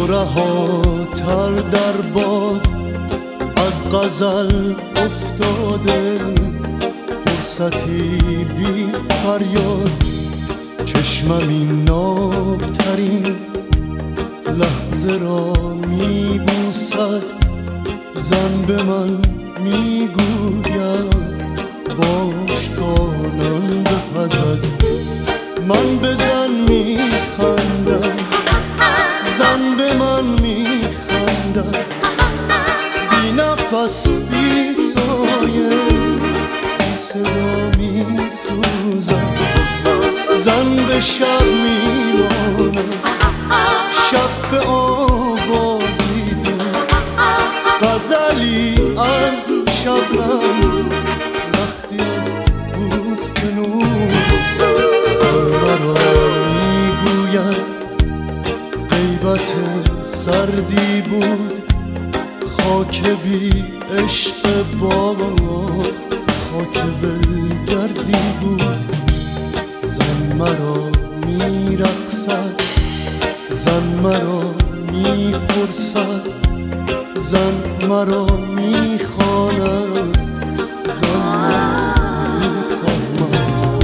رهاتر در باد از غزل افتاده، فرصتی بی فریاد چشمم این نابترین لحظه را می بوسد. زن به من می گوید باش تا نان بپزد. من به زن می خندم، زن به من می خندد، بی نفس بی سایه بی صدا می سوزد. زن به شب می ماند، شب به آوازی دود، غزلی از شبنم وقتی از پوست نور. زن مرا می گوید غیبت سردی بود، خاک بی عشق باد خاک ولگردی بود. زن مرا می رقصد، زن مرا می پرسد، زن مرا می خواند، زن مرا می فهمد.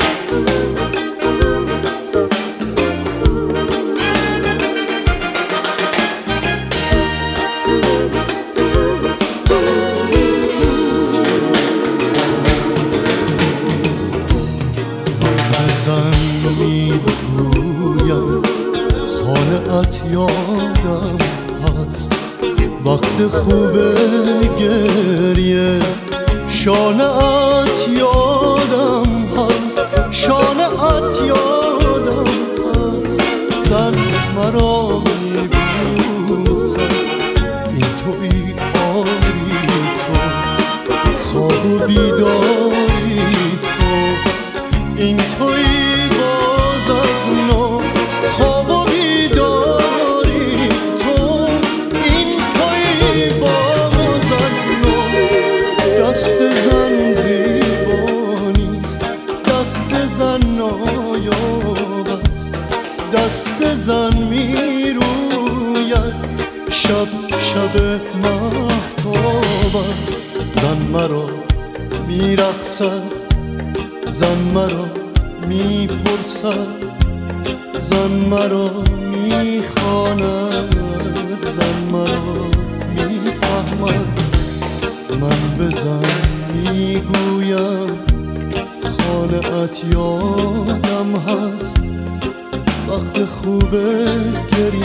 زن می گویم خانه‌ات یادم هست، وقت خوب گریه شانه‌ات یادم هست، شانه‌ات یادم هست. زن مرا می بوسد، این تویی آری تو، خواب و بیداری تو، این تویی باز از نو، خواب و بیداری تو، این تویی باز از نو. دست زن زیبانیست، دست زن نایاب است، دست زن می روید شب شب مهتاب است. زن مرا می رقصد، زن مرا می پرسد، زن مرا می خواند، زن مرا می فهمد. من به زن می گویم خانه‌ات یادم هست، وقت خوب گریه